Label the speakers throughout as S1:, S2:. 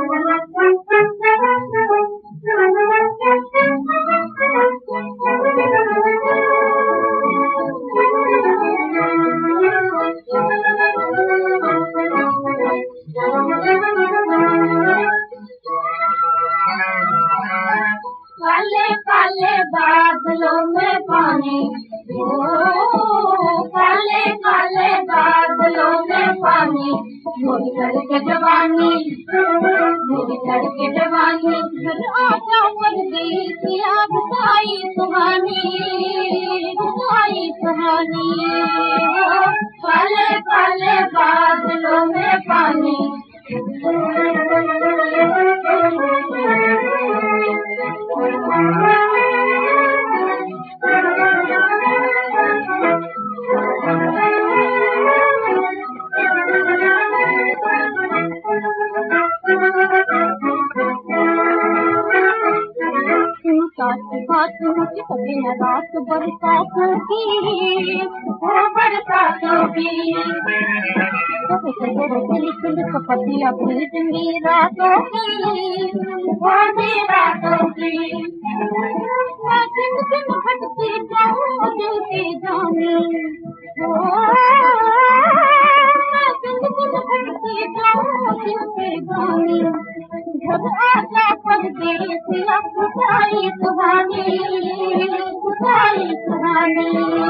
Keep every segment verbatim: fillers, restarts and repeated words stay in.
S1: काले काले बादलों में पानी, ओ काले काले बादलों में पानी, मेरी लड़के जवानी, मेरी लड़के जवानी, आजा परदेसिया बताई सुहानी, बताई सुहानी। काले काले बादलों में पानी, दिन रात बरसातों की, वो बरसातों की, पतिया भीजनी रातों की, वो भी रातों की, दिन दिन भटकी जाऊँ दिल की जानी, दिन दिन भटकी जाऊँ दिल की जानी, जब आजा परदेसिया खुदाई सुहानी, खुदाई सुहानी।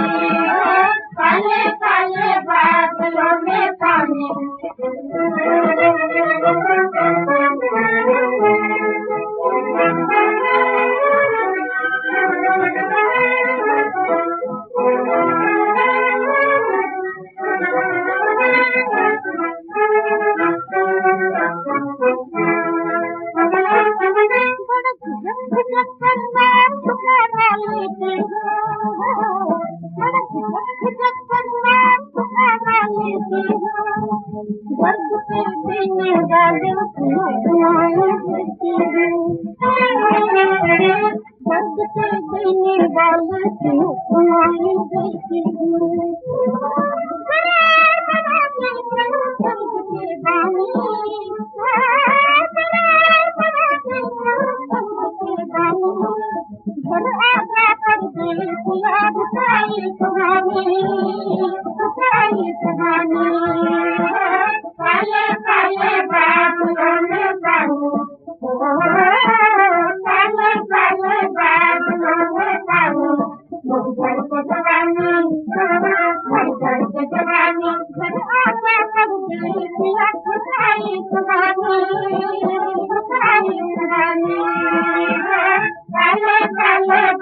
S1: काले काले बादलों में पानी, दर्द पे देने वाले दर्द पे देने वाले सुनाई देती हूँ, घर आजा परदेसिया बताई सुहानी, बताई सुहानी। काले काले बादलों में पानी, काले काले बादलों में पानी, मेरी लड़के जवानी, मेरी लड़के जवानी, घर आजा परदेसिया बताई सुहानी, बताई सुहानी। काले काले